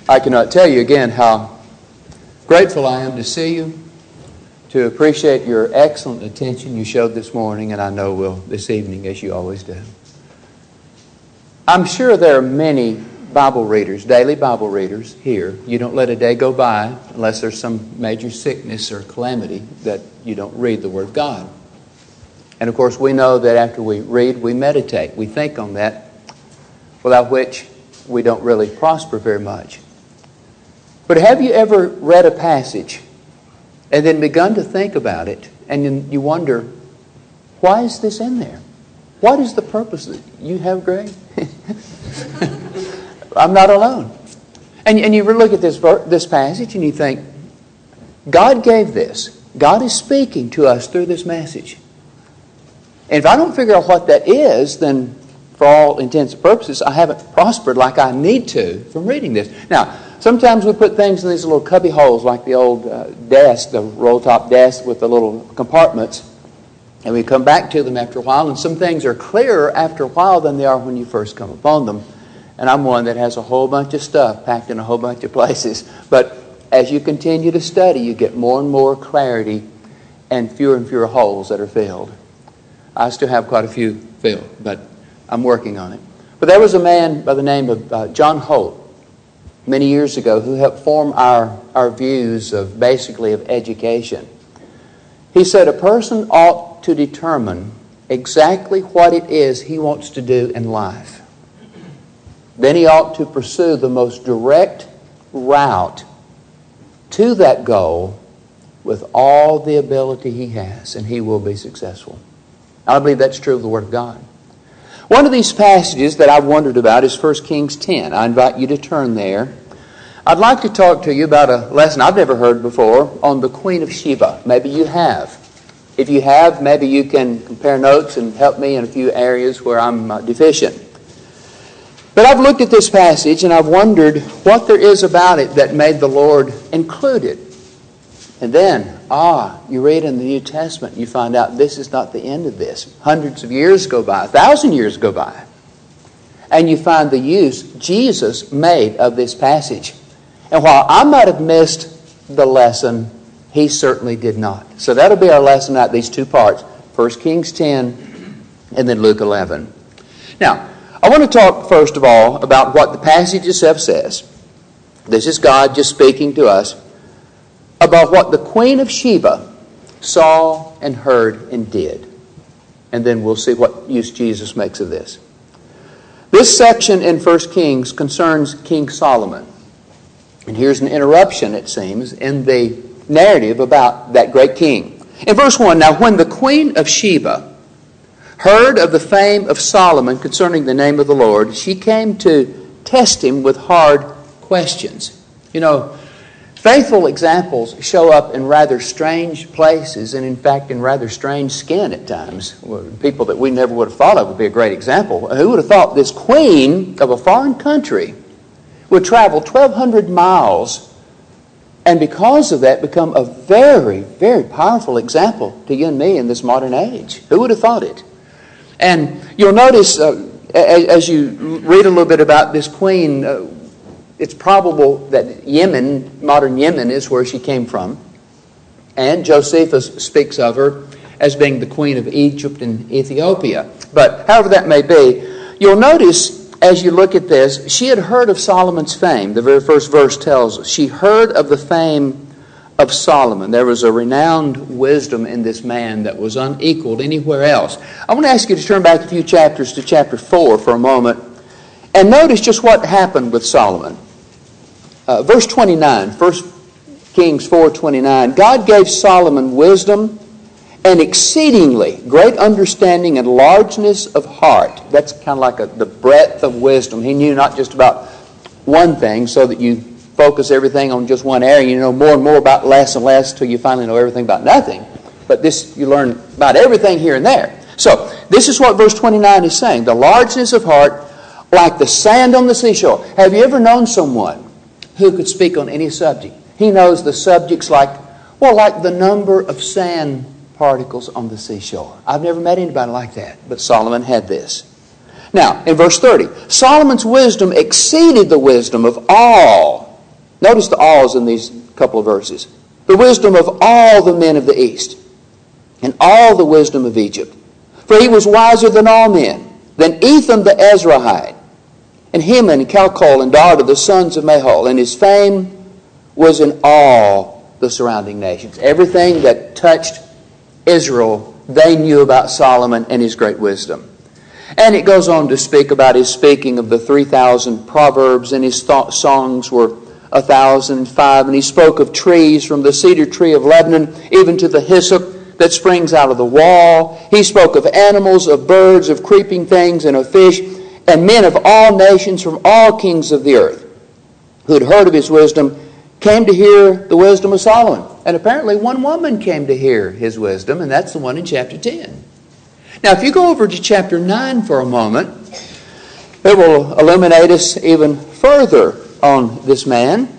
I cannot tell you again how grateful I am to see you, to appreciate your excellent attention you showed this morning, and I know will this evening, as you always do. I'm sure there are many Bible readers, daily Bible readers here. You don't let a day go by unless there's some major sickness or calamity that you don't read the Word of God. And of course, we know that after we read, we meditate. We think on that, without which we don't really prosper very much. But have you ever read a passage and then begun to think about it, and then you wonder, why is this in there? What is the purpose that you have, Greg? I'm not alone. And you look at this passage and you think, God gave this. God is speaking to us through this message. And if I don't figure out what that is, then for all intents and purposes, I haven't prospered like I need to from reading this. Now, sometimes we put things in these little cubby holes like the old desk, the roll-top desk with the little compartments, and we come back to them after a while, and some things are clearer after a while than they are when you first come upon them. And I'm one that has a whole bunch of stuff packed in a whole bunch of places. But as you continue to study, you get more and more clarity and fewer holes that are filled. I still have quite a few filled, but I'm working on it. But there was a man by the name of John Holt many years ago who helped form our views of basically of education. He said a person ought to determine exactly what it is he wants to do in life. Then he ought to pursue the most direct route to that goal with all the ability he has, and he will be successful. I believe that's true of the Word of God. One of these passages that I've wondered about is 1 Kings 10. I invite you to turn there. I'd like to talk to you about a lesson I've never heard before on the Queen of Sheba. Maybe you have. If you have, maybe you can compare notes and help me in a few areas where I'm deficient. But I've looked at this passage and I've wondered what there is about it that made the Lord include it. And then, you read in the New Testament and you find out this is not the end of this. Hundreds of years go by, 1,000 years go by. And you find the use Jesus made of this passage. And while I might have missed the lesson, he certainly did not. So that'll be our lesson out of these two parts. 1 Kings 10 and then Luke 11. Now, I want to talk first of all about what the passage itself says. This is God just speaking to us about what the Queen of Sheba saw and heard and did. And then we'll see what use Jesus makes of this. This section in 1 Kings concerns King Solomon. And here's an interruption, it seems, in the narrative about that great king. In verse 1, now when the Queen of Sheba heard of the fame of Solomon concerning the name of the Lord, she came to test him with hard questions. You know, faithful examples show up in rather strange places and, in fact, in rather strange skin at times. People that we never would have thought of would be a great example. Who would have thought this queen of a foreign country would travel 1,200 miles and because of that become a very, very powerful example to you and me in this modern age? Who would have thought it? And you'll notice as you read a little bit about this queen, it's probable that Yemen, modern Yemen, is where she came from. And Josephus speaks of her as being the queen of Egypt and Ethiopia. But however that may be, you'll notice as you look at this, she had heard of Solomon's fame. The very first verse tells us she heard of the fame of Solomon. There was a renowned wisdom in this man that was unequaled anywhere else. I want to ask you to turn back a few chapters to chapter 4 for a moment and notice just what happened with Solomon. Verse 29, 1 Kings 4:29, God gave Solomon wisdom and exceedingly great understanding and largeness of heart. That's kind of like the breadth of wisdom. He knew not just about one thing so that you focus everything on just one area. You know more and more about less and less till you finally know everything about nothing. But this, you learn about everything here and there. So, this is what verse 29 is saying. The largeness of heart like the sand on the seashore. Have you ever known someone who could speak on any subject? He knows the subjects like the number of sand particles on the seashore. I've never met anybody like that, but Solomon had this. Now, in verse 30, Solomon's wisdom exceeded the wisdom of all Notice the alls in these couple of verses. The wisdom of all the men of the East, and all the wisdom of Egypt. For he was wiser than all men, than Ethan the Ezrahite, and Heman, Calcol, and Darda, the sons of Mahol. And his fame was in all the surrounding nations. Everything that touched Israel, they knew about Solomon and his great wisdom. And it goes on to speak about his speaking of the 3,000 proverbs, and his songs were 1,005. And he spoke of trees, from the cedar tree of Lebanon even to the hyssop that springs out of the wall. He spoke of animals, of birds, of creeping things, and of fish, and men of all nations from all kings of the earth who had heard of his wisdom came to hear the wisdom of Solomon. And apparently one woman came to hear his wisdom, and that's the one in chapter 10. Now, if you go over to chapter 9 for a moment, it will illuminate us even further on this man.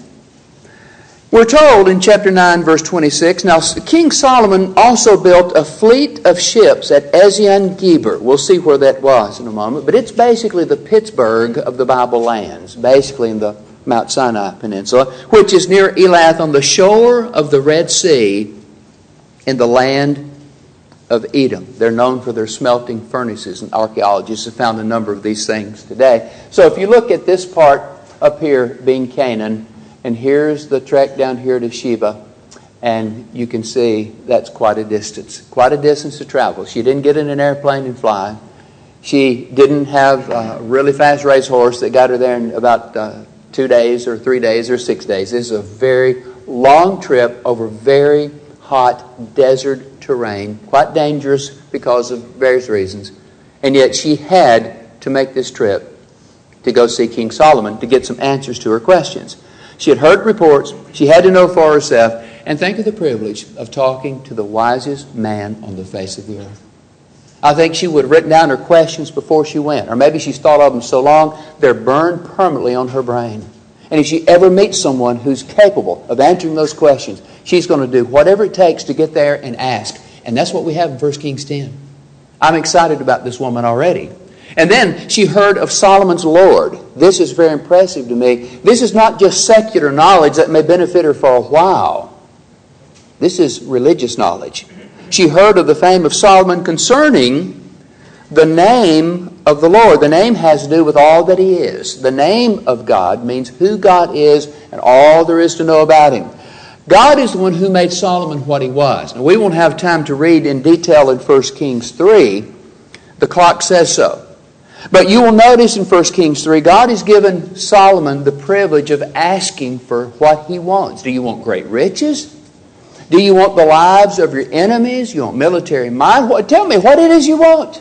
We're told in chapter 9, verse 26, Now King Solomon also built a fleet of ships at Ezion-Geber. We'll see where that was in a moment, but it's basically the Pittsburgh of the Bible lands, basically in the Mount Sinai Peninsula, which is near Elath on the shore of the Red Sea in the land of Edom. They're known for their smelting furnaces, and archaeologists have found a number of these things today. So if you look at this part up here being Canaan, and here's the trek down here to Sheba, and you can see that's quite a distance to travel. She didn't get in an airplane and fly. She didn't have a really fast racehorse that got her there in about 2 days or 3 days or 6 days. This is a very long trip over very hot desert terrain, quite dangerous because of various reasons. And yet she had to make this trip to go see King Solomon to get some answers to her questions. She had heard reports. She had to know for herself. And think of the privilege of talking to the wisest man on the face of the earth. I think she would have written down her questions before she went. Or maybe she's thought of them so long, they're burned permanently on her brain. And if she ever meets someone who's capable of answering those questions, she's going to do whatever it takes to get there and ask. And that's what we have in 1 Kings 10. I'm excited about this woman already. And then she heard of Solomon's Lord. This is very impressive to me. This is not just secular knowledge that may benefit her for a while. This is religious knowledge. She heard of the fame of Solomon concerning the name of the Lord. The name has to do with all that He is. The name of God means who God is and all there is to know about Him. God is the one who made Solomon what he was. Now, we won't have time to read in detail in 1 Kings 3. The clock says so. But you will notice in 1 Kings 3, God has given Solomon the privilege of asking for what he wants. Do you want great riches? Do you want the lives of your enemies? You want military might? Tell me what it is you want.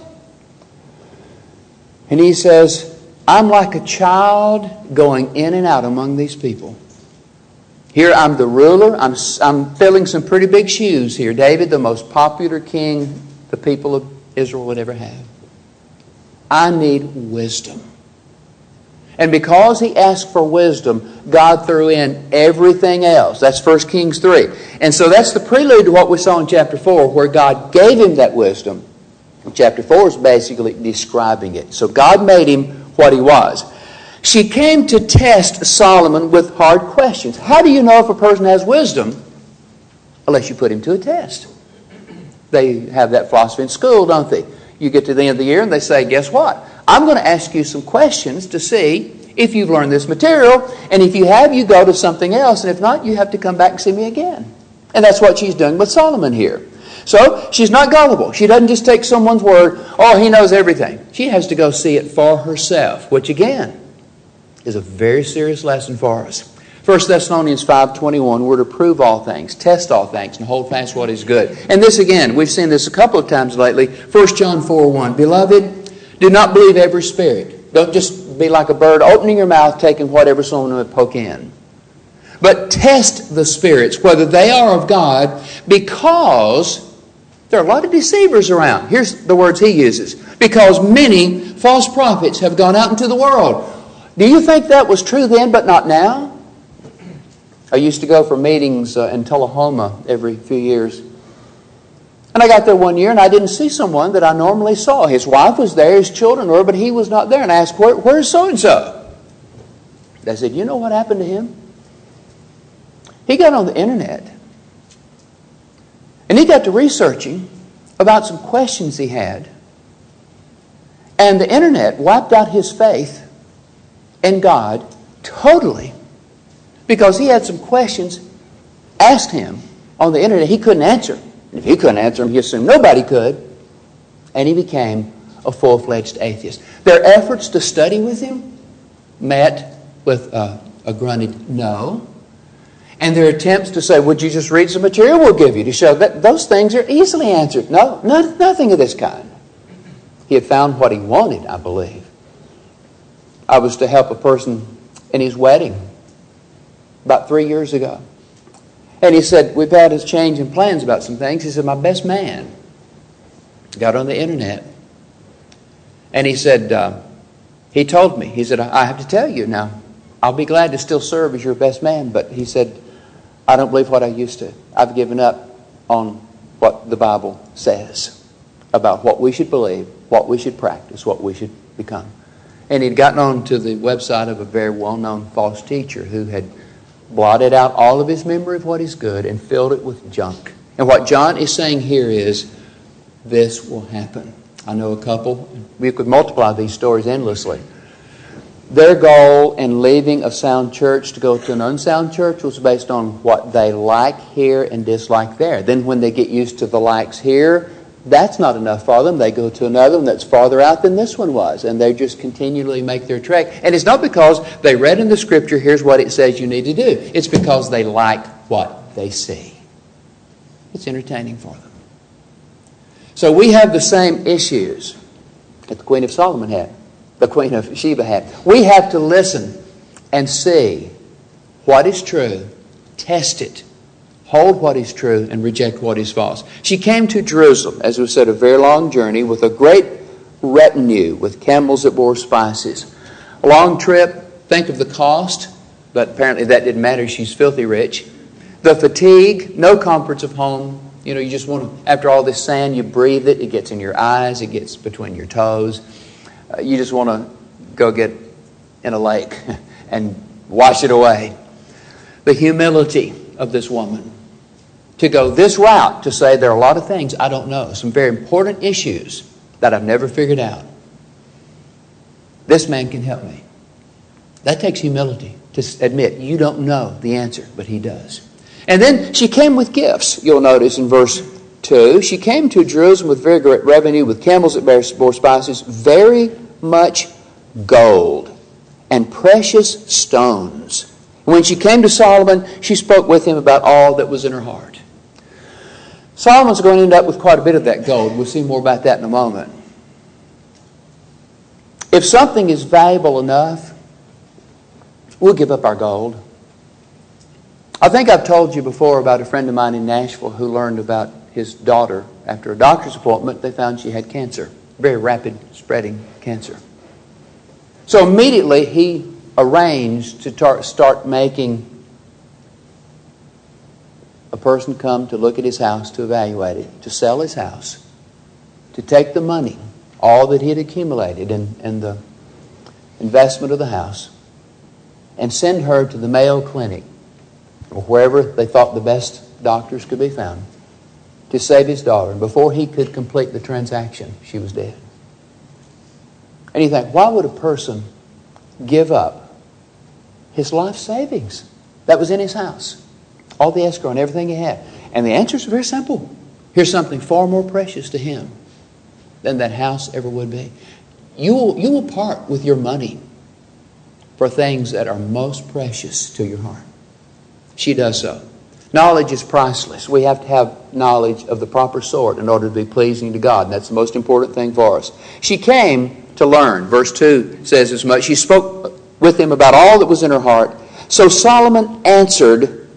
And he says, I'm like a child going in and out among these people. Here I'm the ruler. I'm filling some pretty big shoes here. David, the most popular king the people of Israel would ever have. I need wisdom. And because he asked for wisdom, God threw in everything else. That's 1 Kings 3. And so that's the prelude to what we saw in chapter 4, where God gave him that wisdom. Chapter 4 is basically describing it. So God made him what he was. She came to test Solomon with hard questions. How do you know if a person has wisdom? Unless you put him to a test. They have that philosophy in school, don't they? You get to the end of the year and they say, guess what? I'm going to ask you some questions to see if you've learned this material. And if you have, you go to something else. And if not, you have to come back and see me again. And that's what she's doing with Solomon here. So she's not gullible. She doesn't just take someone's word, oh, he knows everything. She has to go see it for herself, which again is a very serious lesson for us. 1 Thessalonians 5:21, we're to prove all things, test all things, and hold fast what is good. And this again, we've seen this a couple of times lately. 1 John 4:1, Beloved, do not believe every spirit. Don't just be like a bird opening your mouth, taking whatever someone would poke in. But test the spirits, whether they are of God, because there are a lot of deceivers around. Here's the words he uses. Because many false prophets have gone out into the world. Do you think that was true then, but not now? I used to go for meetings in Tullahoma every few years. And I got there one year and I didn't see someone that I normally saw. His wife was there, his children were, but he was not there. And I asked, where's so-and-so? They said, you know what happened to him? he got on the internet and he got to researching about some questions he had. And the internet wiped out his faith in God totally because he had some questions asked him on the internet he couldn't answer. If he couldn't answer them, he assumed nobody could. And he became a full-fledged atheist. Their efforts to study with him met with a grunted no. And their attempts to say, would you just read some material we'll give you to show that those things are easily answered. No, nothing of this kind. He had found what he wanted, I believe. I was to help a person in his wedding about 3 years ago. And he said, we've had a change in plans about some things. He said, my best man got on the internet. And he said, he told me, he said, I have to tell you now, I'll be glad to still serve as your best man. But he said, I don't believe what I used to. I've given up on what the Bible says about what we should believe, what we should practice, what we should become. And he'd gotten on to the website of a very well-known false teacher who had blotted out all of his memory of what is good and filled it with junk. And what John is saying here is, this will happen. I know a couple, we could multiply these stories endlessly. Their goal in leaving a sound church to go to an unsound church was based on what they like here and dislike there. Then when they get used to the likes here, that's not enough for them. They go to another one that's farther out than this one was. And they just continually make their trek. And it's not because they read in the Scripture, here's what it says you need to do. It's because they like what they see. It's entertaining for them. So we have the same issues that the Queen of Solomon had. The Queen of Sheba had. We have to listen and see what is true, test it, hold what is true, and reject what is false. She came to Jerusalem, as we said, a very long journey with a great retinue, with camels that bore spices. A long trip, think of the cost, but apparently that didn't matter. She's filthy rich. The fatigue, no comforts of home. You know, you just want to, after all this sand, you breathe it. It gets in your eyes. It gets between your toes. You just want to go get in a lake and wash it away. The humility of this woman to go this route, to say there are a lot of things I don't know, some very important issues that I've never figured out. This man can help me. That takes humility to admit you don't know the answer, but he does. And then she came with gifts. You'll notice in verse 2, she came to Jerusalem with very great revenue, with camels that bore spices, very much gold and precious stones. When she came to Solomon, she spoke with him about all that was in her heart. Solomon's going to end up with quite a bit of that gold. We'll see more about that in a moment. If something is valuable enough, we'll give up our gold. I think I've told you before about a friend of mine in Nashville who learned about his daughter. After a doctor's appointment, they found she had cancer. Very rapid spreading cancer. So immediately he arranged to start making a person come to look at his house, to evaluate it, to sell his house, to take the money, all that he had accumulated in the investment of the house, and send her to the Mayo Clinic or wherever they thought the best doctors could be found to save his daughter. And before he could complete the transaction, she was dead. And you think, why would a person give up his life savings that was in his house? All the escrow and everything he had. And the answer is very simple. Here's something far more precious to him than that house ever would be. You will part with your money for things that are most precious to your heart. She does so. Knowledge is priceless. We have to have knowledge of the proper sort in order to be pleasing to God. And that's the most important thing for us. She came to learn. Verse 2 says as much. She spoke with him about all that was in her heart. So Solomon answered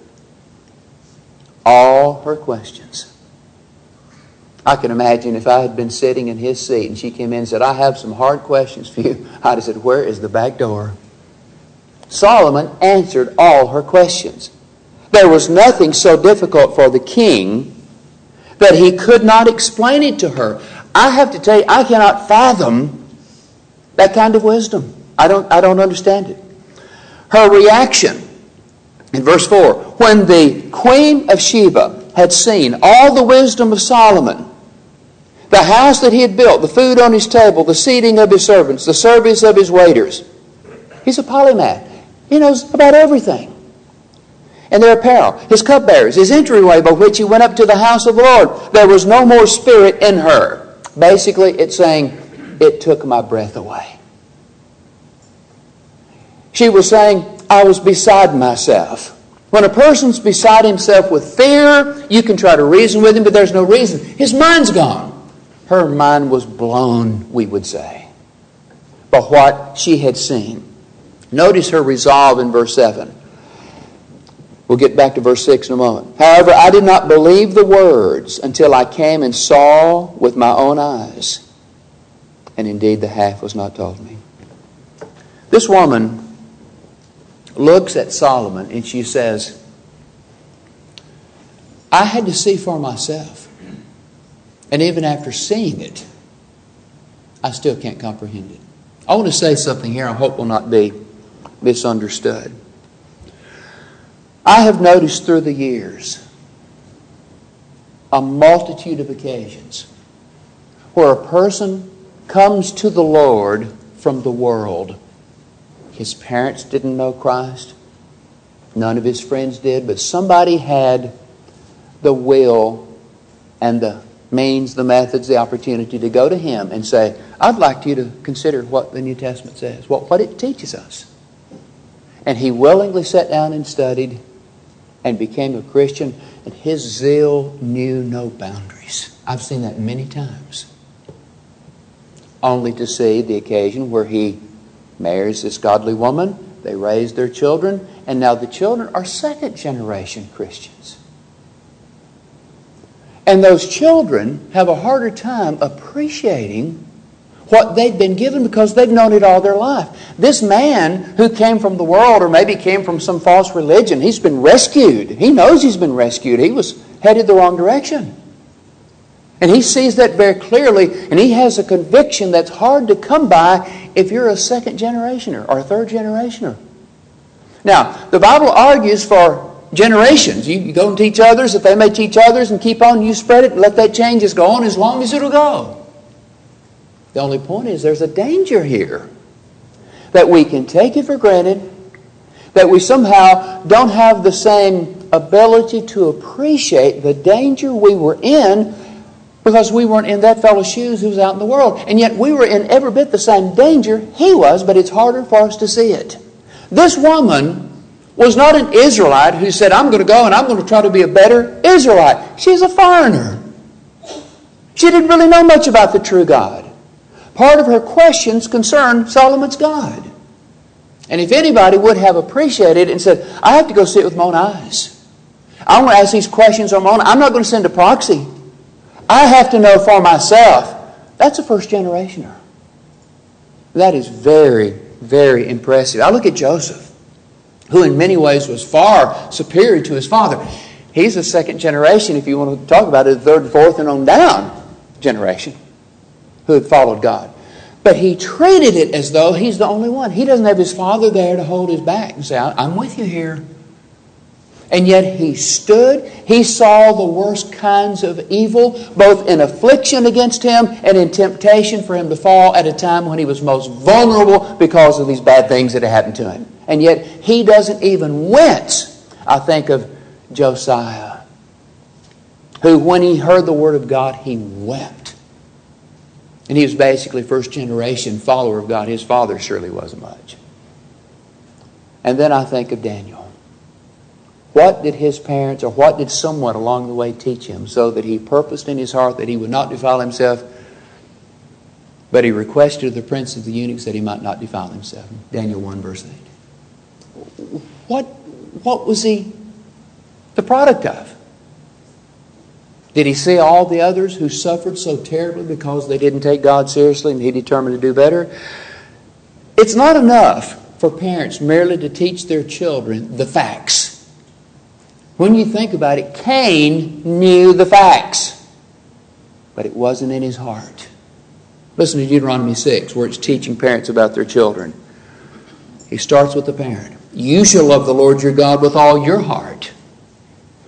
all her questions. I can imagine if I had been sitting in his seat and she came in and said, I have some hard questions for you. I'd have said, where is the back door? Solomon answered all her questions. There was nothing so difficult for the king that he could not explain it to her. I have to tell you, I cannot fathom that kind of wisdom. I don't understand it. Her reaction in verse 4, when the Queen of Sheba had seen all the wisdom of Solomon, the house that he had built, the food on his table, the seating of his servants, the service of his waiters. He's a polymath. He knows about everything. And their apparel, his cupbearers, his entryway by which he went up to the house of the Lord. There was no more spirit in her. Basically, it's saying, it took my breath away. She was saying, I was beside myself. When a person's beside himself with fear, you can try to reason with him, but there's no reason. His mind's gone. Her mind was blown, we would say, by what she had seen. Notice her resolve in verse 7. We'll get back to verse 6 in a moment. However, I did not believe the words until I came and saw with my own eyes. And indeed, the half was not told me. This woman looks at Solomon and she says, I had to see for myself. And even after seeing it, I still can't comprehend it. I want to say something here I hope will not be misunderstood. I have noticed through the years a multitude of occasions where a person comes to the Lord from the world. His parents didn't know Christ. None of his friends did, but somebody had the will and the means, the methods, the opportunity to go to him and say, I'd like you to consider what the New Testament says, what it teaches us. And he willingly sat down and studied and became a Christian, and his zeal knew no boundaries. I've seen that many times. Only to see the occasion where he marries this godly woman, they raise their children, and now the children are second generation Christians. And those children have a harder time appreciating what they've been given because they've known it all their life. This man who came from the world or maybe came from some false religion, he's been rescued. He knows he's been rescued. He was headed the wrong direction. And he sees that very clearly, and he has a conviction that's hard to come by if you're a second generationer or a third generationer. Now, the Bible argues for generations. You go and teach others, that they may teach others, and keep on, you spread it, and let that change just go on as long as it'll go. The only point is there's a danger here. That we can take it for granted, that we somehow don't have the same ability to appreciate the danger we were in because we weren't in that fellow's shoes who was out in the world. And yet we were in every bit the same danger he was, but it's harder for us to see it. This woman was not an Israelite who said, I'm going to go and I'm going to try to be a better Israelite. She's a foreigner. She didn't really know much about the true God. Part of her questions concerned Solomon's God. And if anybody would have appreciated and said, I have to go see it with my own eyes. I want to ask these questions on my own. I'm not going to send a proxy. I have to know for myself. That's a first generationer. That is very, very impressive. I look at Joseph, who in many ways was far superior to his father. He's a second generation, if you want to talk about it, third, fourth, and on down generation who had followed God. But he treated it as though he's the only one. He doesn't have his father there to hold his back and say, I'm with you here. And yet he stood. He saw the worst kinds of evil, both in affliction against him and in temptation for him to fall at a time when he was most vulnerable because of these bad things that had happened to him. And yet he doesn't even wince. I think of Josiah, who when he heard the word of God, he wept. And he was basically first generation follower of God. His father surely wasn't much. And then I think of Daniel. What did his parents or what did someone along the way teach him so that he purposed in his heart that he would not defile himself, but he requested of the prince of the eunuchs that he might not defile himself? Daniel 1 verse 8. What was he the product of? Did he see all the others who suffered so terribly because they didn't take God seriously and he determined to do better? It's not enough for parents merely to teach their children the facts. When you think about it, Cain knew the facts, but it wasn't in his heart. Listen to Deuteronomy 6, where it's teaching parents about their children. He starts with the parent. You shall love the Lord your God with all your heart,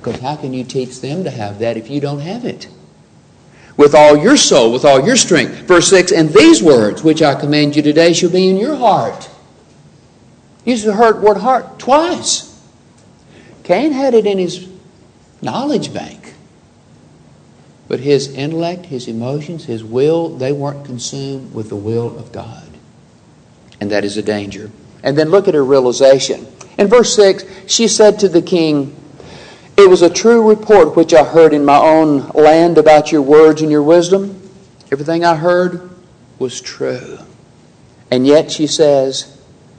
Because how can you teach them to have that if you don't have it? With all your soul, with all your strength. Verse 6, and these words which I command you today shall be in your heart. Use the word heart twice. Cain had it in his knowledge bank. But his intellect, his emotions, his will, they weren't consumed with the will of God. And that is a danger. And then look at her realization. In verse 6, she said to the king, it was a true report which I heard in my own land about your words and your wisdom. Everything I heard was true. And yet she says,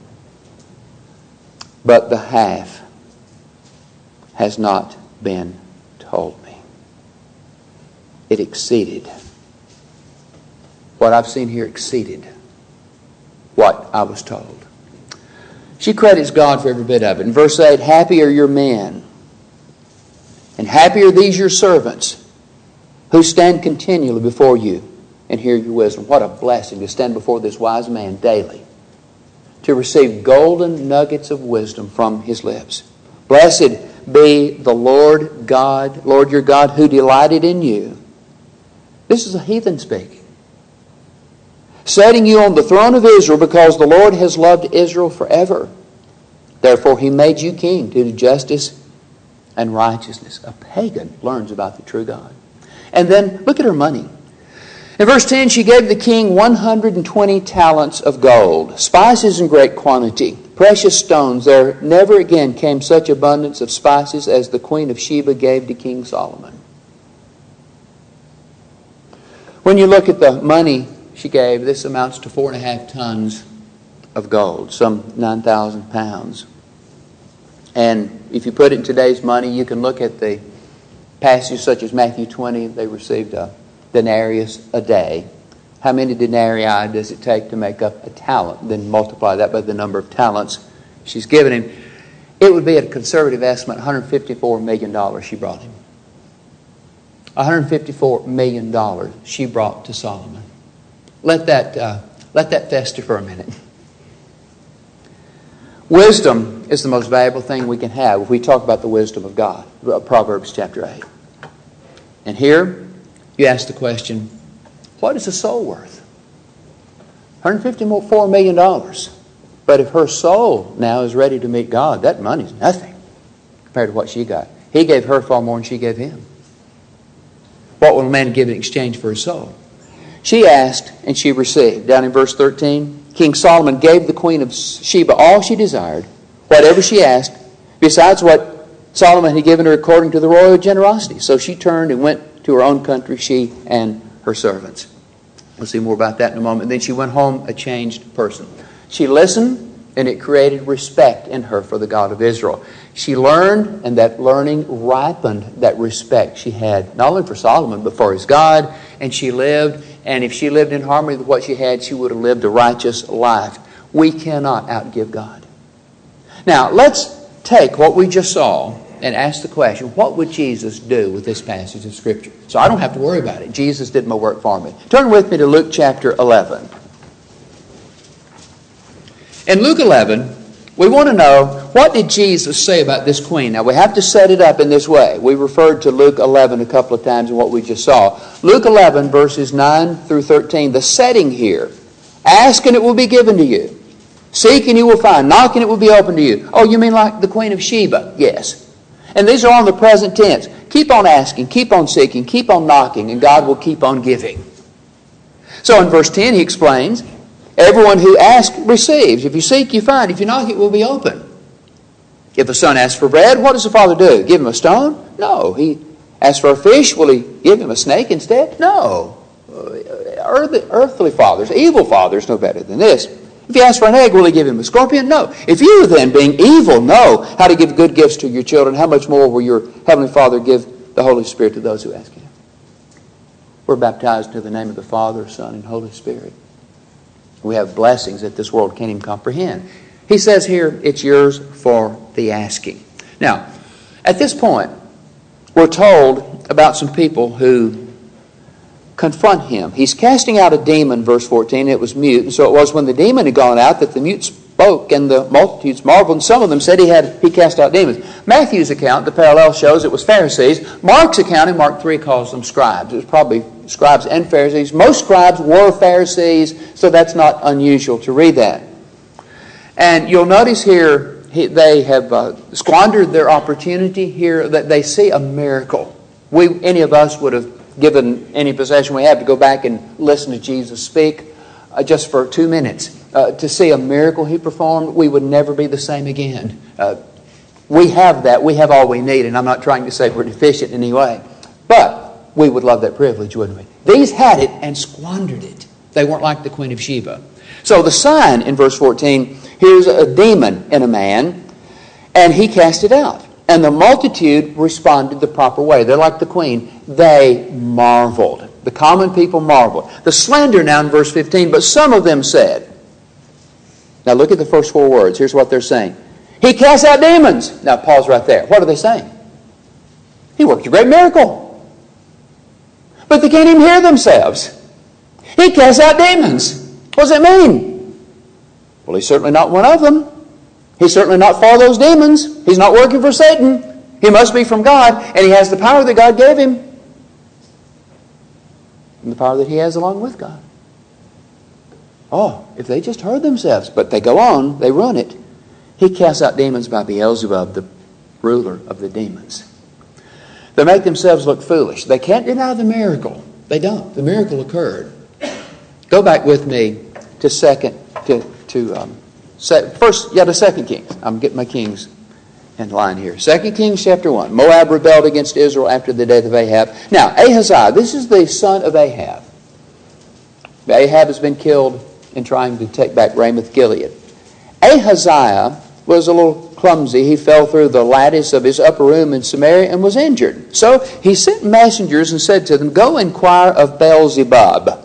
but the half has not been told me. It exceeded. What I've seen here exceeded what I was told. She credits God for every bit of it. In verse 8, happy are your men, and happy are these your servants, who stand continually before you and hear your wisdom. What a blessing to stand before this wise man daily, to receive golden nuggets of wisdom from his lips. Blessed be the Lord God, Lord your God, who delighted in you. This is a heathen speaking. Setting you on the throne of Israel, because the Lord has loved Israel forever. Therefore he made you king to do justice and righteousness. A pagan learns about the true God. And then look at her money. In verse 10, she gave the king 120 talents of gold, spices in great quantity, precious stones. There never again came such abundance of spices as the queen of Sheba gave to King Solomon. When you look at the money she gave, this amounts to 4.5 tons of gold, some 9,000 pounds. And if you put it in today's money, you can look at the passages such as Matthew 20. They received a denarius a day. How many denarii does it take to make up a talent? Then multiply that by the number of talents she's given him. It would be, at a conservative estimate, $154 million she brought him. $154 million she brought to Solomon. Let that fester for a minute. Wisdom is the most valuable thing we can have if we talk about the wisdom of God. Proverbs chapter 8. And here you ask the question, what is a soul worth? $154 million. But if her soul now is ready to meet God, that money's nothing compared to what she got. He gave her far more than she gave him. What will a man give in exchange for his soul? She asked and she received. Down in verse 13, King Solomon gave the queen of Sheba all she desired, whatever she asked, besides what Solomon had given her according to the royal generosity. So she turned and went to her own country, she and her servants. We'll see more about that in a moment. Then she went home a changed person. She listened, and it created respect in her for the God of Israel. She learned, and that learning ripened that respect she had, not only for Solomon, but for his God. And she lived, and if she lived in harmony with what she had, she would have lived a righteous life. We cannot outgive God. Now, let's take what we just saw and ask the question, what would Jesus do with this passage of Scripture? So I don't have to worry about it. Jesus did my work for me. Turn with me to Luke chapter 11. In Luke 11, we want to know, what did Jesus say about this queen? Now, we have to set it up in this way. We referred to Luke 11 a couple of times in what we just saw. Luke 11, verses 9 through 13, the setting here. Ask and it will be given to you. Seek and you will find. Knock and it will be opened to you. Oh, you mean like the queen of Sheba? Yes. And these are all in the present tense. Keep on asking, keep on seeking, keep on knocking, and God will keep on giving. So in verse 10, he explains, everyone who asks receives. If you seek, you find. If you knock, it will be open. If a son asks for bread, what does the father do? Give him a stone? No. He asks for a fish. Will he give him a snake instead? No. Earthly fathers, evil fathers, know better than this. If he asks for an egg, will he give him a scorpion? No. If you then, being evil, know how to give good gifts to your children, how much more will your heavenly Father give the Holy Spirit to those who ask him? We're baptized into the name of the Father, Son, and Holy Spirit. We have blessings that this world can't even comprehend. He says here, it's yours for the asking. Now, at this point, we're told about some people who confront him. He's casting out a demon, verse 14. It was mute. And so it was when the demon had gone out that the mute spoke spoke, and the multitudes marveled, and some of them said he cast out demons. Matthew's account, the parallel, shows it was Pharisees. Mark's account in Mark 3 calls them scribes. It was probably scribes and Pharisees. Most scribes were Pharisees, so that's not unusual to read that. And you'll notice here, they have squandered their opportunity here, that they see a miracle. Any of us would have given any possession we have to go back and listen to Jesus speak just for 2 minutes. To see a miracle He performed, we would never be the same again. We have that. We have all we need, and I'm not trying to say we're deficient in any way. But we would love that privilege, wouldn't we? These had it and squandered it. They weren't like the Queen of Sheba. So the sign in verse 14, here's a demon in a man, and he cast it out. And the multitude responded the proper way. They're like the queen. They marveled. The common people marveled. The slander now in verse 15, but some of them said. Now look at the first 4 words. Here's what they're saying. He cast out demons. Now pause right there. What are they saying? He worked a great miracle. But they can't even hear themselves. He cast out demons. What does it mean? Well, he's certainly not one of them. He's certainly not for those demons. He's not working for Satan. He must be from God, and he has the power that God gave him. And the power that he has along with God. Oh, if they just heard themselves. But they go on, they run it. He casts out demons by Beelzebub, the ruler of the demons. They make themselves look foolish. They can't deny the miracle. They don't. The miracle occurred. Go back with me to 2 Kings. I'm getting my kings in line here. 2 Kings chapter 1. Moab rebelled against Israel after the death of Ahab. Now, Ahaziah, this is the son of Ahab. Ahab has been killed in trying to take back Ramoth Gilead. Ahaziah was a little clumsy. He fell through the lattice of his upper room in Samaria and was injured. So he sent messengers and said to them, "Go inquire of Beelzebub."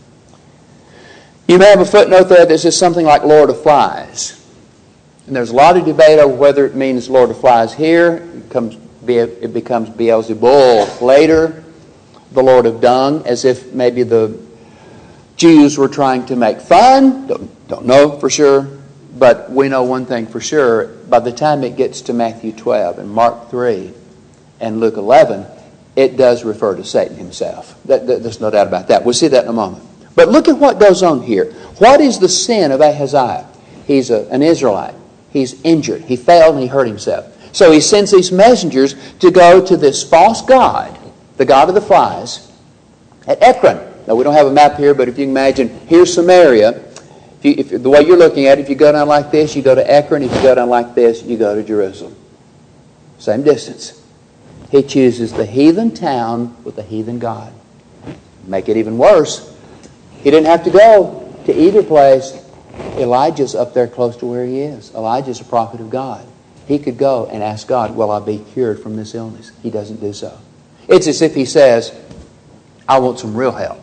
You may have a footnote there that says something like Lord of Flies. And there's a lot of debate over whether it means Lord of Flies here. It becomes Beelzebul later, the Lord of Dung, as if maybe the Jews were trying to make fun. Don't know for sure. But we know one thing for sure. By the time it gets to Matthew 12 and Mark 3 and Luke 11, it does refer to Satan himself. There's no doubt about that. We'll see that in a moment. But look at what goes on here. What is the sin of Ahaziah? He's an Israelite. He's injured. He failed and he hurt himself. So he sends these messengers to go to this false god, the god of the flies, at Ekron. Now we don't have a map here, but if you can imagine, here's Samaria. If the way you're looking at it, if you go down like this, you go to Ekron. If you go down like this, you go to Jerusalem. Same distance. He chooses the heathen town with the heathen god. Make it even worse. He didn't have to go to either place. Elijah's up there close to where he is. Elijah's a prophet of God. He could go and ask God, will I be cured from this illness? He doesn't do so. It's as if he says, I want some real help.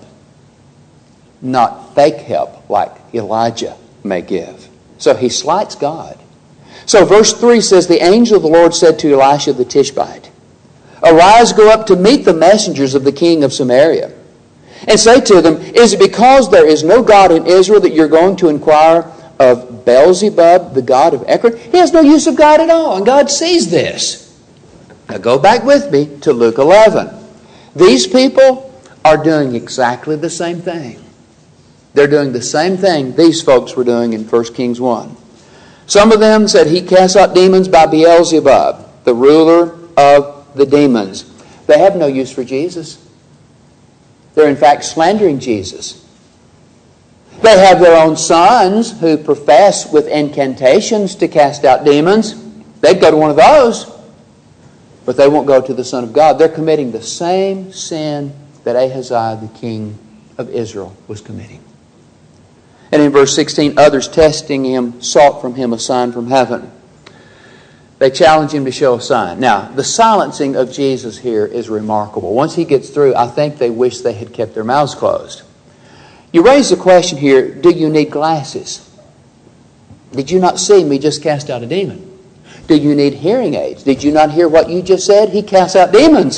Not fake help like Elijah may give. So he slights God. So verse 3 says, the angel of the Lord said to Elisha the Tishbite, arise, go up to meet the messengers of the king of Samaria, and say to them, is it because there is no God in Israel that you're going to inquire of Beelzebub, the god of Ekron? He has no use of God at all, and God sees this. Now go back with me to Luke 11. These people are doing exactly the same thing. They're doing the same thing these folks were doing in 1 Kings 1. Some of them said he casts out demons by Beelzebub, the ruler of the demons. They have no use for Jesus. They're in fact slandering Jesus. They have their own sons who profess with incantations to cast out demons. They'd go to one of those, but they won't go to the Son of God. They're committing the same sin that Ahaziah, the king of Israel, was committing. And in verse 16, others testing him sought from him a sign from heaven. They challenge him to show a sign. Now, the silencing of Jesus here is remarkable. Once he gets through, I think they wish they had kept their mouths closed. You raise the question here, do you need glasses? Did you not see me just cast out a demon? Do you need hearing aids? Did you not hear what you just said? He casts out demons.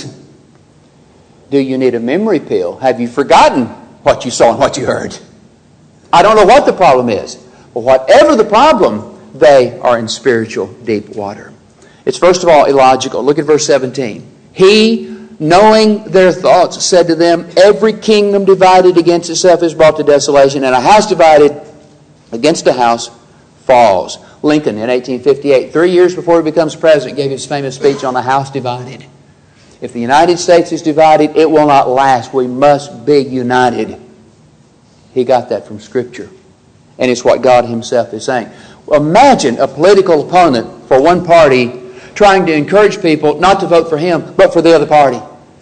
Do you need a memory pill? Have you forgotten what you saw and what you heard? I don't know what the problem is. Well, whatever the problem, they are in spiritual deep water. It's first of all illogical. Look at verse 17. He, knowing their thoughts, said to them, every kingdom divided against itself is brought to desolation, and a house divided against a house falls. Lincoln in 1858, 3 years before he becomes president, gave his famous speech on the house divided. If the United States is divided, it will not last. We must be united. He got that from Scripture. And it's what God Himself is saying. Well, imagine a political opponent for one party trying to encourage people not to vote for him, but for the other party.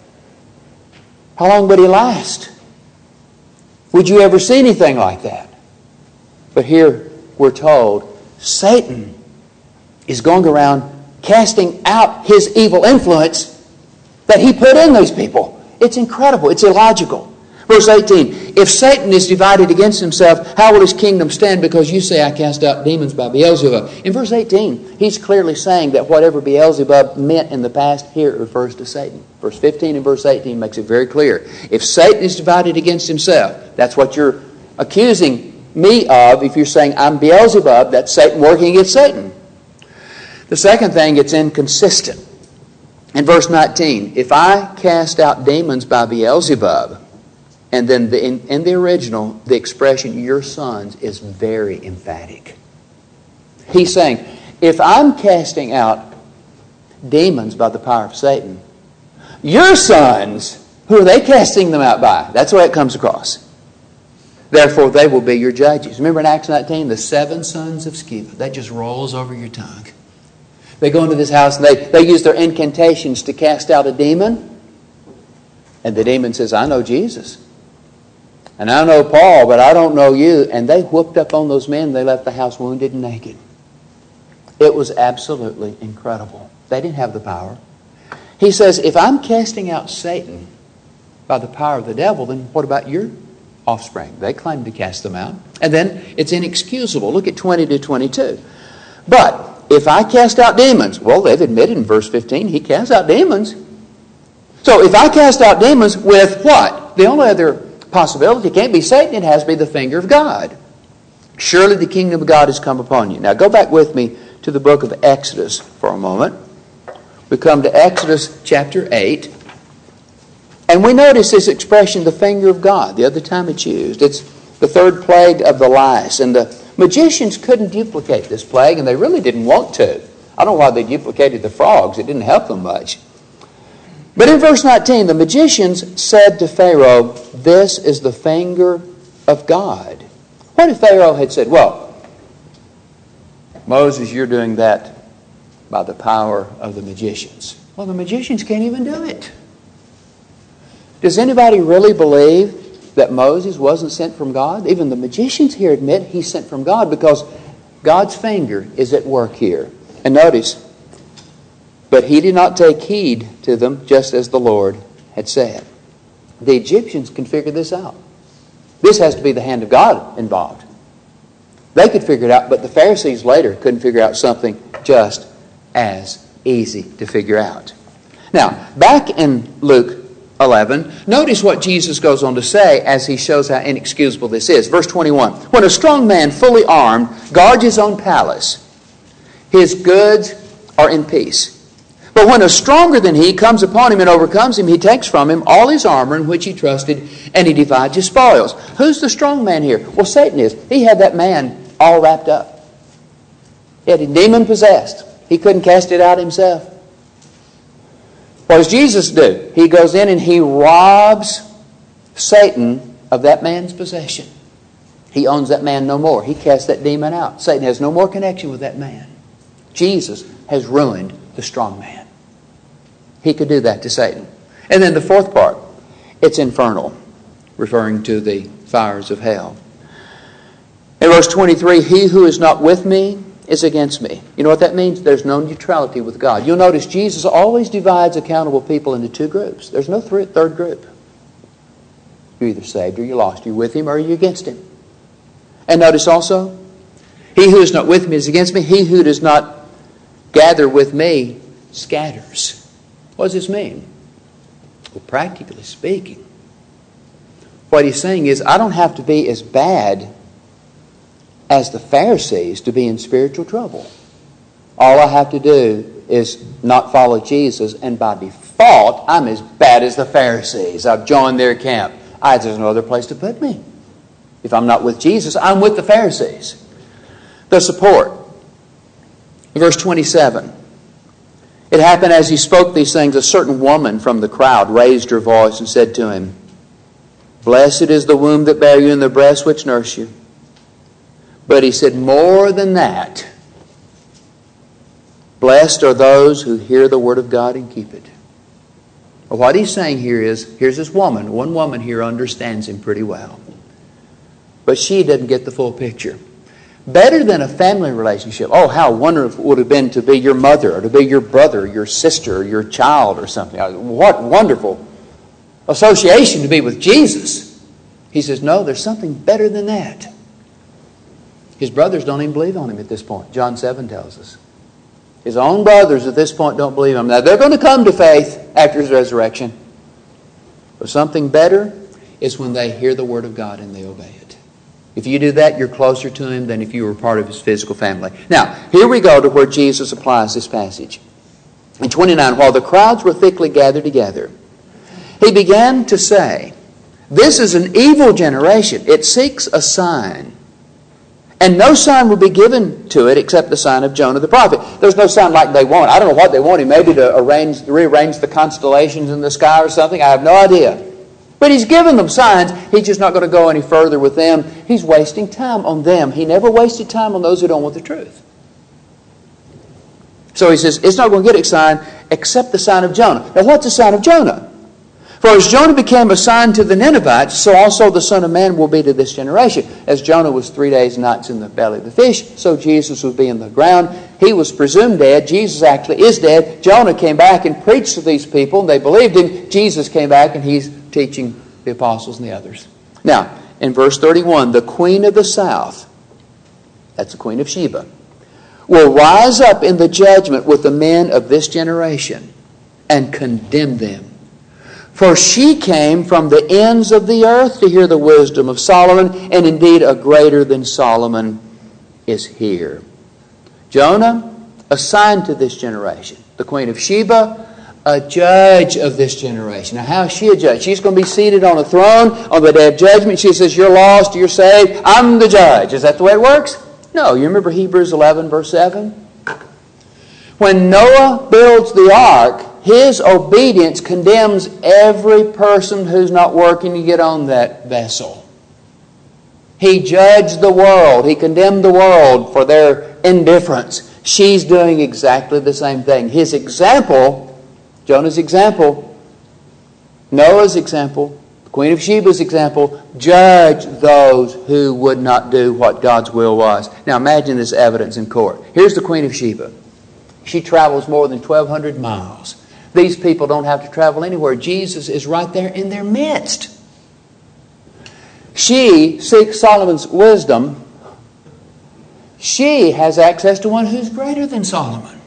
How long would he last? Would you ever see anything like that? But here we're told Satan is going around casting out his evil influence that he put in these people. It's incredible. It's illogical. Verse 18, if Satan is divided against himself, how will his kingdom stand? Because you say, I cast out demons by Beelzebub. In verse 18, he's clearly saying that whatever Beelzebub meant in the past, here it refers to Satan. Verse 15 and verse 18 makes it very clear. If Satan is divided against himself, that's what you're accusing me of. If you're saying I'm Beelzebub, that's Satan working against Satan. The second thing, it's inconsistent. In verse 19, if I cast out demons by Beelzebub, and then in the original, the expression, your sons, is very emphatic. He's saying, if I'm casting out demons by the power of Satan, your sons, who are they casting them out by? That's the way it comes across. Therefore, they will be your judges. Remember in Acts 19, the 7 sons of Sceva. That just rolls over your tongue. They go into this house and they use their incantations to cast out a demon. And the demon says, I know Jesus. And I know Paul, but I don't know you. And they whooped up on those men. They left the house wounded and naked. It was absolutely incredible. They didn't have the power. He says, if I'm casting out Satan by the power of the devil, then what about your offspring? They claim to cast them out. And then it's inexcusable. Look at 20 to 22. But if I cast out demons, well, they've admitted in verse 15, he casts out demons. So if I cast out demons with what? The only other possibility can't be Satan, it has to be the finger of God. Surely the kingdom of God has come upon you. Now go back with me to the book of Exodus for a moment. We come to Exodus chapter 8. And we notice this expression, the finger of God, the other time it's used. It's the third plague of the lice. And the magicians couldn't duplicate this plague, and they really didn't want to. I don't know why they duplicated the frogs. It didn't help them much. But in verse 19, the magicians said to Pharaoh, this is the finger of God. What if Pharaoh had said, well, Moses, you're doing that by the power of the magicians. Well, the magicians can't even do it. Does anybody really believe that Moses wasn't sent from God? Even the magicians here admit he's sent from God because God's finger is at work here. And notice, but he did not take heed to them, just as the Lord had said. The Egyptians can figure this out. This has to be the hand of God involved. They could figure it out, but the Pharisees later couldn't figure out something just as easy to figure out. Now, back in Luke 11, notice what Jesus goes on to say as he shows how inexcusable this is. Verse 21, when a strong man fully armed guards his own palace, his goods are in peace. But when a stronger than he comes upon him and overcomes him, he takes from him all his armor in which he trusted, and he divides his spoils. Who's the strong man here? Well, Satan is. He had that man all wrapped up. He had a demon possessed. He couldn't cast it out himself. What does Jesus do? He goes in and he robs Satan of that man's possession. He owns that man no more. He casts that demon out. Satan has no more connection with that man. Jesus has ruined the strong man. He could do that to Satan. And then the fourth part, it's infernal, referring to the fires of hell. In verse 23, he who is not with me is against me. You know what that means? There's no neutrality with God. You'll notice Jesus always divides accountable people into two groups. There's no third group. You're either saved or you're lost. You're with him or you're against him. And notice also, he who is not with me is against me. He who does not gather with me scatters. What does this mean? Well, practically speaking, what he's saying is, I don't have to be as bad as the Pharisees to be in spiritual trouble. All I have to do is not follow Jesus, and by default, I'm as bad as the Pharisees. I've joined their camp. There's no other place to put me. If I'm not with Jesus, I'm with the Pharisees. The support. Verse 27. It happened as he spoke these things, a certain woman from the crowd raised her voice and said to him, Blessed is the womb that bare you and the breast which nurse you. But he said, more than that, blessed are those who hear the word of God and keep it. Well, what he's saying here is, here's this woman. One woman here understands him pretty well. But she doesn't get the full picture. Better than a family relationship. Oh, how wonderful it would have been to be your mother, or to be your brother, your sister, your child, or something. What wonderful association to be with Jesus. He says, no, there's something better than that. His brothers don't even believe on him at this point. John 7 tells us. His own brothers at this point don't believe him. Now, they're going to come to faith after his resurrection. But something better is when they hear the word of God and they obey it. If you do that, you're closer to him than if you were part of his physical family. Now, here we go to where Jesus applies this passage. In 29, while the crowds were thickly gathered together, he began to say, This is an evil generation. It seeks a sign. And no sign will be given to it except the sign of Jonah the prophet. There's no sign like they want. I don't know what they want. Maybe to rearrange the constellations in the sky or something. I have no idea. But he's given them signs. He's just not going to go any further with them. He's wasting time on them. He never wasted time on those who don't want the truth. So he says, it's not going to get a sign except the sign of Jonah. Now what's the sign of Jonah? For as Jonah became a sign to the Ninevites, so also the Son of Man will be to this generation. As Jonah was 3 days and nights in the belly of the fish, so Jesus will be in the ground. He was presumed dead. Jesus actually is dead. Jonah came back and preached to these people, and they believed him. Jesus came back, and he's teaching the apostles and the others. Now, in verse 31, the queen of the south, that's the queen of Sheba, will rise up in the judgment with the men of this generation and condemn them. For she came from the ends of the earth to hear the wisdom of Solomon, and indeed a greater than Solomon is here. Jonah, a sign to this generation. The queen of Sheba, a judge of this generation. Now how is she a judge? She's going to be seated on a throne on the day of judgment. She says, you're lost, you're saved, I'm the judge. Is that the way it works? No. You remember Hebrews 11 verse 7? When Noah builds the ark, his obedience condemns every person who's not working to get on that vessel. He judged the world. He condemned the world for their indifference. She's doing exactly the same thing. His example, Jonah's example, Noah's example, the Queen of Sheba's example, judge those who would not do what God's will was. Now imagine this evidence in court. Here's the Queen of Sheba. She travels more than 1,200 miles. These people don't have to travel anywhere. Jesus is right there in their midst. She seeks Solomon's wisdom. She has access to one who's greater than Solomon.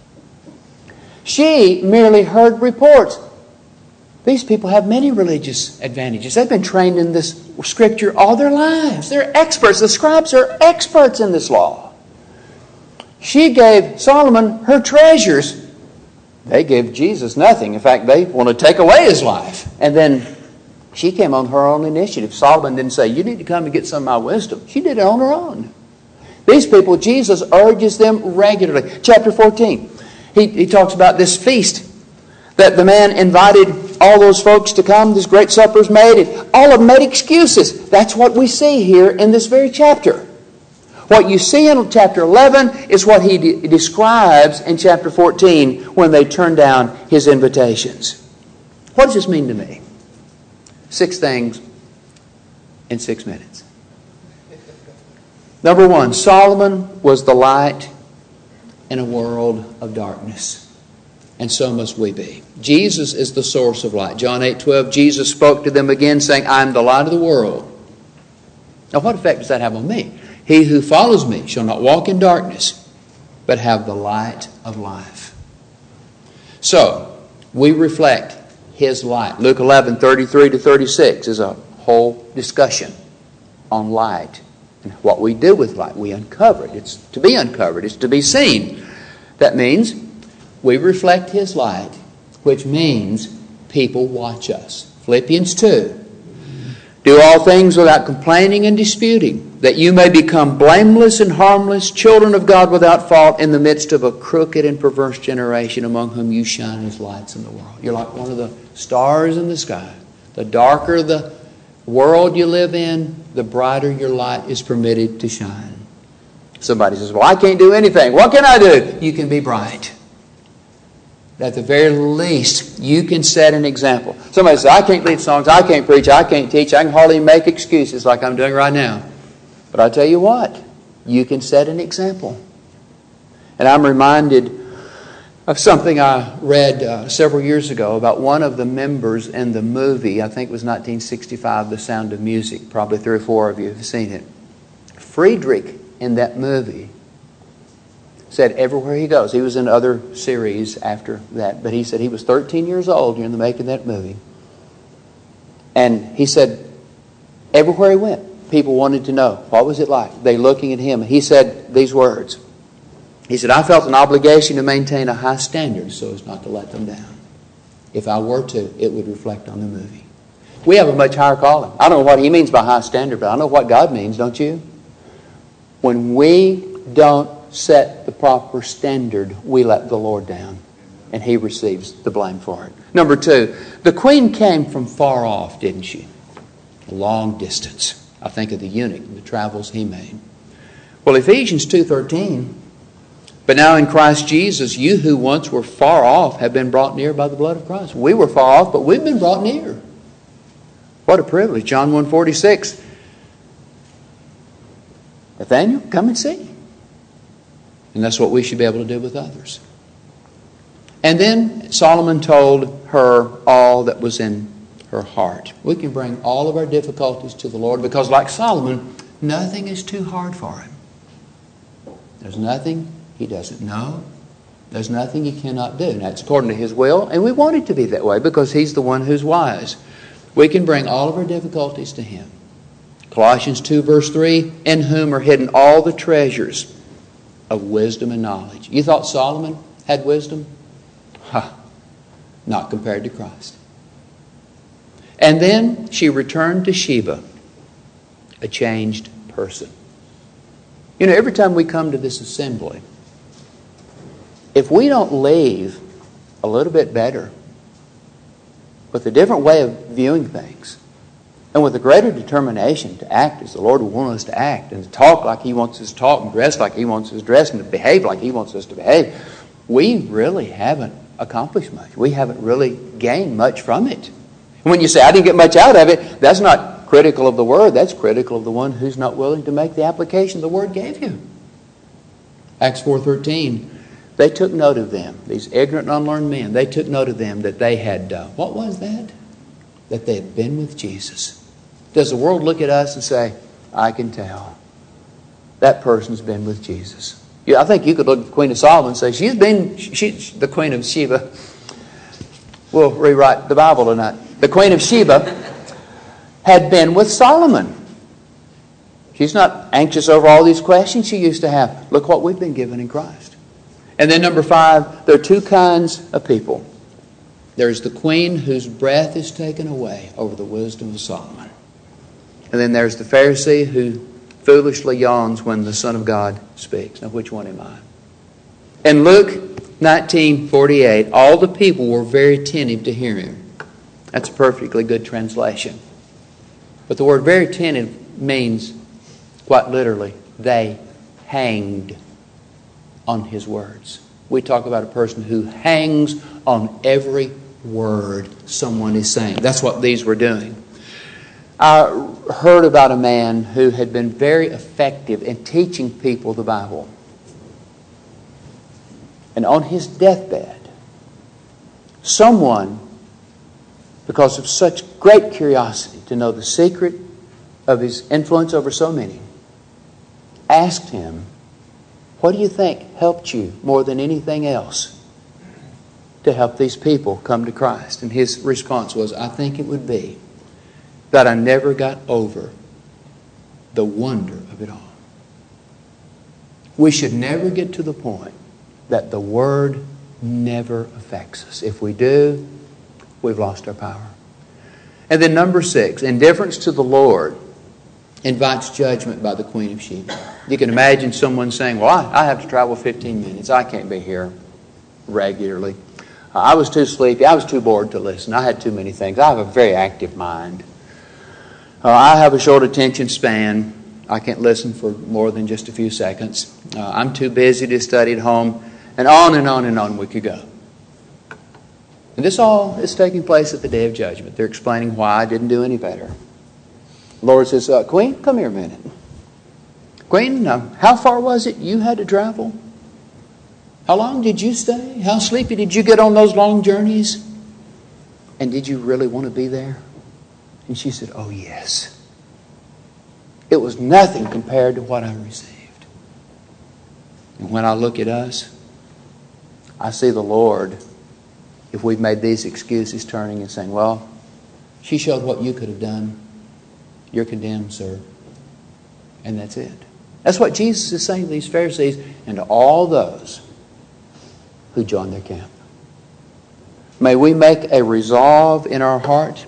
She merely heard reports. These people have many religious advantages. They've been trained in this scripture all their lives. They're experts. The scribes are experts in this law. She gave Solomon her treasures. They gave Jesus nothing. In fact, they want to take away his life. And then she came on her own initiative. Solomon didn't say, you need to come and get some of my wisdom. She did it on her own. These people, Jesus urges them regularly. Chapter 14, he talks about this feast that the man invited all those folks to come. This great supper's made. All of them made excuses. That's what we see here in this very chapter. What you see in chapter 11 is what he describes in chapter 14 when they turn down his invitations. What does this mean to me? 6 things in 6 minutes. Number 1, Solomon was the light in a world of darkness. And so must we be. Jesus is the source of light. John 8:12, Jesus spoke to them again saying, I am the light of the world. Now what effect does that have on me? He who follows me shall not walk in darkness, but have the light of life. So, we reflect his light. Luke 11:33 to 36 is a whole discussion on light. And what we do with light, we uncover it. It's to be uncovered. It's to be seen. That means we reflect His light, which means people watch us. Philippians 2. Do all things without complaining and disputing, that you may become blameless and harmless, children of God without fault, in the midst of a crooked and perverse generation, among whom you shine as lights in the world. You're like one of the stars in the sky. The darker the world you live in, the brighter your light is permitted to shine. Somebody says, well, I can't do anything. What can I do? You can be bright. At the very least, you can set an example. Somebody says, I can't lead songs, I can't preach, I can't teach, I can hardly make excuses like I'm doing right now. But I tell you what, you can set an example. And I'm reminded of something I read several years ago about one of the members in the movie, I think it was 1965, The Sound of Music. Probably 3 or 4 of you have seen it. Friedrich in that movie said everywhere he goes, he was in other series after that, but he said he was 13 years old during the making of that movie. And he said everywhere he went, people wanted to know, what was it like? They looking at him. And he said these words. He said, I felt an obligation to maintain a high standard so as not to let them down. If I were to, it would reflect on the movie. We have a much higher calling. I don't know what he means by high standard, but I know what God means, don't you? When we don't set the proper standard, we let the Lord down, and He receives the blame for it. Number 2, the queen came from far off, didn't she? A long distance. I think of the eunuch and the travels he made. Well, Ephesians 2:13, but now in Christ Jesus, you who once were far off have been brought near by the blood of Christ. We were far off, but we've been brought near. What a privilege. John 1:46. Nathaniel, come and see. And that's what we should be able to do with others. And then Solomon told her all that was in her heart. We can bring all of our difficulties to the Lord because, like Solomon, nothing is too hard for Him. There's nothing He doesn't know. There's nothing He cannot do. And that's according to His will. And we want it to be that way because He's the one who's wise. We can bring all of our difficulties to Him. Colossians 2 verse 3, in whom are hidden all the treasures of wisdom and knowledge. You thought Solomon had wisdom? Not compared to Christ. And then she returned to Sheba, a changed person. You know, every time we come to this assembly, if we don't leave a little bit better, with a different way of viewing things, and with a greater determination to act as the Lord would want us to act, and to talk like He wants us to talk, and dress like He wants us to dress, and to behave like He wants us to behave, we really haven't accomplished much. We haven't really gained much from it. And when you say, I didn't get much out of it, that's not critical of the Word. That's critical of the one who's not willing to make the application the Word gave you. Acts 4:13, they took note of them, these ignorant and unlearned men. They took note of them that they had, what was that? That they had been with Jesus. Does the world look at us and say, I can tell that person's been with Jesus? Yeah, I think you could look at the Queen of Solomon and say, she's the Queen of Sheba. We'll rewrite the Bible tonight. The Queen of Sheba had been with Solomon. She's not anxious over all these questions she used to have. Look what we've been given in Christ. And then number 5, there are 2 kinds of people. There's the queen whose breath is taken away over the wisdom of Solomon. And then there's the Pharisee who foolishly yawns when the Son of God speaks. Now, which one am I? In Luke 19:48, all the people were very attentive to hear Him. That's a perfectly good translation. But the word very attentive means, quite literally, they hanged on His words. We talk about a person who hangs on every word someone is saying. That's what these were doing. I heard about a man who had been very effective in teaching people the Bible. And on his deathbed, someone, because of such great curiosity to know the secret of his influence over so many, asked him, what do you think helped you more than anything else to help these people come to Christ? And his response was, I think it would be that I never got over the wonder of it all. We should never get to the point that the Word never affects us. If we do, we've lost our power. And then number 6, indifference to the Lord invites judgment by the Queen of Sheba. You can imagine someone saying, well, I have to travel 15 minutes. I can't be here regularly. I was too sleepy. I was too bored to listen. I had too many things. I have a very active mind. I have a short attention span. I can't listen for more than just a few seconds. I'm too busy to study at home. And on and on and on we could go. And this all is taking place at the Day of Judgment. They're explaining why I didn't do any better. The Lord says, Queen, come here a minute. Queen, how far was it you had to travel? How long did you stay? How sleepy did you get on those long journeys? And did you really want to be there? And she said, oh yes. It was nothing compared to what I received. And when I look at us, I see the Lord, if we've made these excuses, turning and saying, well, she showed what you could have done. You're condemned, sir. And that's it. That's what Jesus is saying to these Pharisees and to all those who join their camp. May we make a resolve in our heart,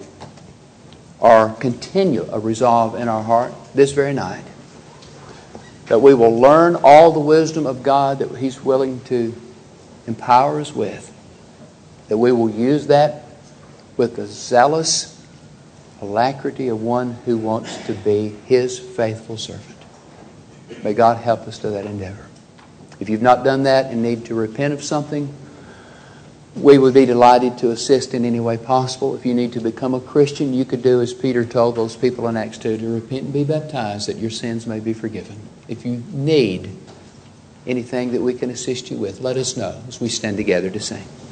or continue a resolve in our heart this very night, that we will learn all the wisdom of God that He's willing to empower us with, that we will use that with the zealous alacrity of one who wants to be His faithful servant. May God help us to that endeavor. If you've not done that and need to repent of something, we would be delighted to assist in any way possible. If you need to become a Christian, you could do as Peter told those people in Acts 2, to repent and be baptized that your sins may be forgiven. If you need anything that we can assist you with, let us know as we stand together to sing.